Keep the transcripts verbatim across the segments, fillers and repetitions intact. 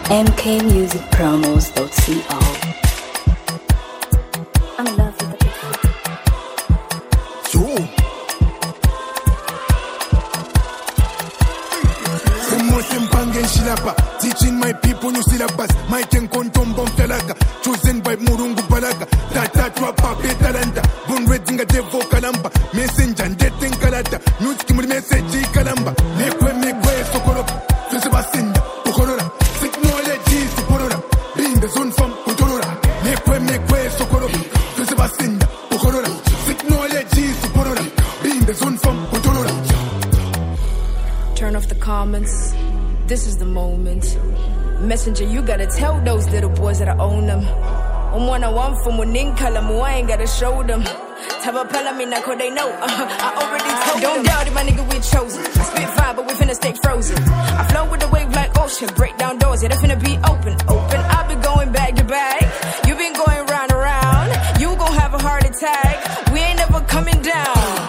m k music promos dot co. I'm in love with the Yo. Shilapa, teaching my people new syllabus. My ken kontombo mfelaka, chosen by Murungu Balaka. Tata trapa betalanda, bun redinga devo kalamba. Messenger dating kalata, news kimuri message kalamba. Mekwe mekwe sokoro, fese basinda, pokorora. Technology suporora, being the zone from Kotorora. Mekwe mekwe sokoro, fese basinda, pokorora. Technology suporora, being the zone from Kotorora. Turn off the comments. This is the moment. Messenger, you gotta tell those little boys that I own them. I'm one on one from Waninkala, I ain't gotta show them. Tabapella me now, they know. Uh, I already told Don't them. Doubt it, my nigga, we chosen. I spit fire, but we finna stay frozen. I flow with the wave like ocean. Break down doors, yeah, they finna be open. Open, I've been going back to back. You been going round and round. You gon' have a heart attack. We ain't never coming down.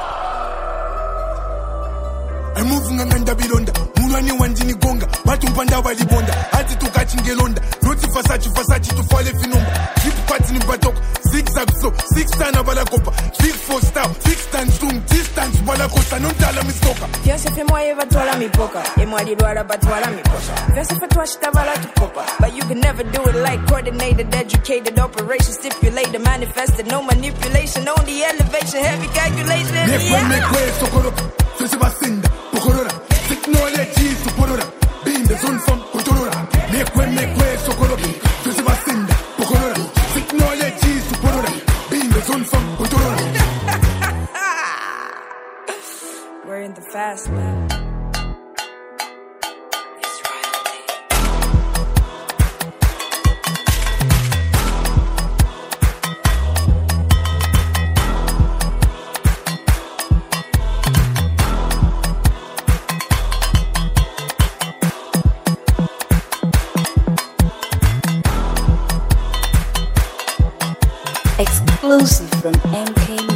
I'm moving and bilonda. Mulani wanjini gonga. Matumpanda walibonda. Ati tukachingelonda. Roti fasachi fasachi to fall if you know. Keep patting in batok. Zigzag flow. Six tan balakopa. Big four star. Six tans zoom. Distance balakosa. Non tala mistoka. Fiance fait moi eva tola mi poka. Et moi di doara batwala mi poka. Fiance fait toi shitavala tu popa. But you can never do it like coordinated, educated, operation, stipulated, manifested, no manipulation, only elevation, heavy calculation. Mekwe mekwe sokoro. Fese basinda. Pokorora, technology suporora, being the zone from Kotorora. Mekwe mekwe sokoro, fese basinda. Pokorora, technology suporora, being the zone from Kotorora. We're in the fast lane. Exclusive from m k